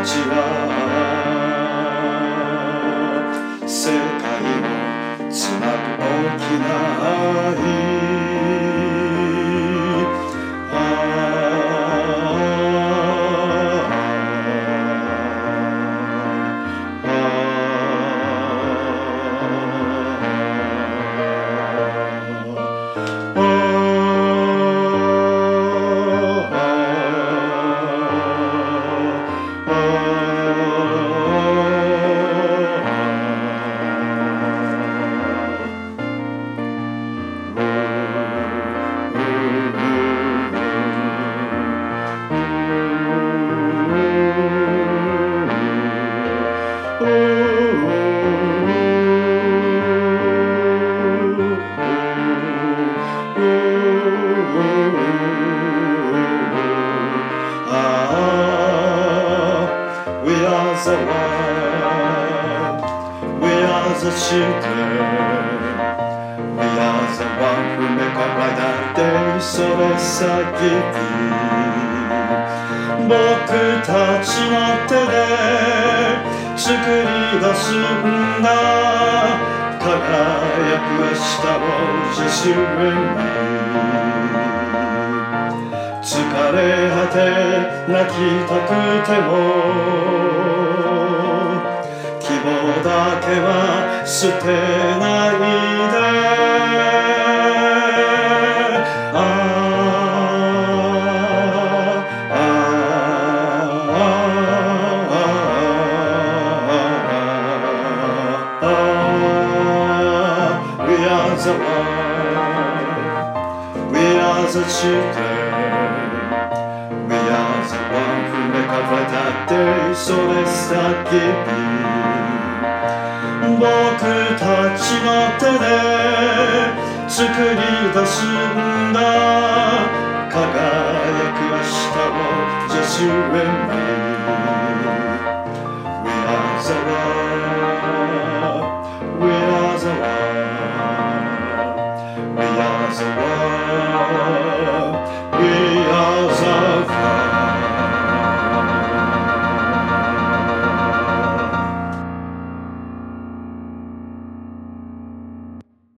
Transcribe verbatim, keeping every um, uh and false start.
ちは世界をつなぐ大きな愛。We are the one, we are the children, we are the one who make a brighter day. それ先に僕たちの手で作り出すんだ。輝く明日をジェスウェンに疲れ果て泣きたくても希望だけは捨てないで。ああああ We are the one, we are the children.We are the one who make a brighter day. それ先に僕たちの手で作り出すんだ。輝く明日をジェスウェンに